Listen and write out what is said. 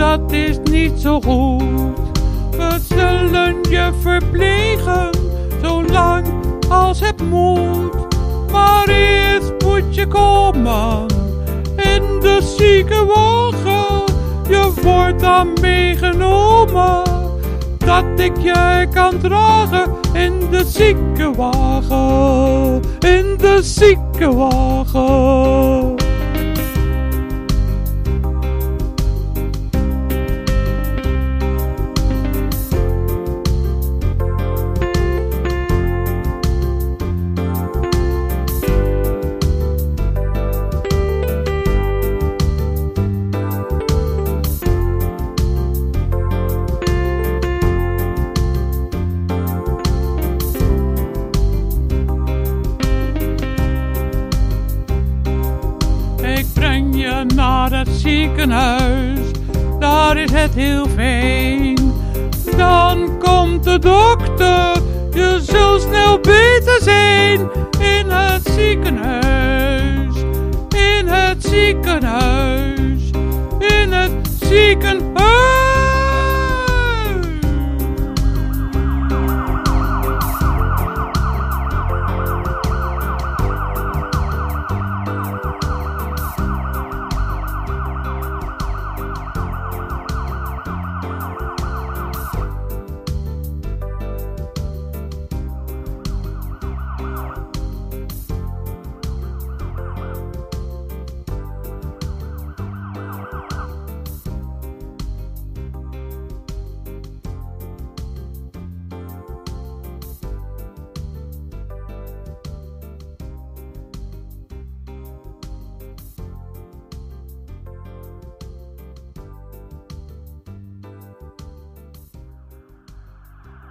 dat is niet zo goed. We zullen je verplegen, zolang als het moet. Maar eerst moet je komen in de ziekenwagen. Je wordt dan meegenomen, dat ik je kan dragen in de ziekenwagen. In de ziekenwagen. Ik breng je naar het ziekenhuis, daar is het heel fijn. Dan komt de dokter, je zult snel beter